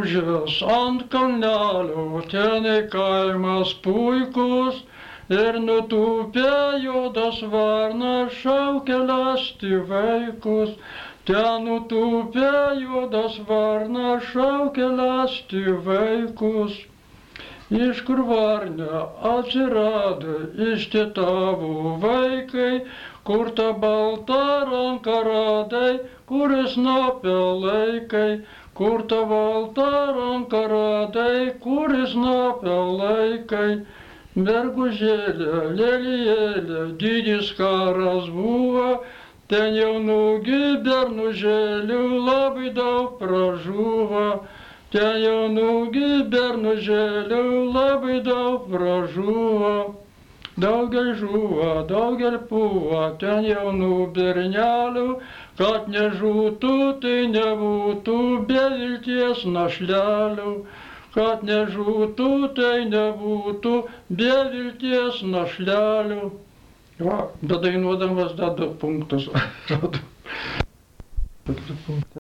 grįžęs ant kalnelio, ten į kaimas puikus, ir nutūpė juodas varnas šaukė lesti vaikus. Ten nutūpė juodas varnas šaukė lesti vaikus. Iš kur varne atsirado, iš tie tavo vaikai, kur ta balta ranka radai, kuris napia laikai, kur ta balta ranka radai, kuris napia laikai. Mergužėlė, lelijėlė, didis karas buvo, ten jaunų bernužėlių labai daug pražuvo. Ten jaunų bernužėlių labai daug pražuvo. Daugel žuvo, daugel puvo, ten jaunų bernelių, kad nežūtų, tai nebūtų be vilties našlelių. Kad nežūtų, tai nebūtų be vilties našlelių. Va, bedainuodamas dedu punktus.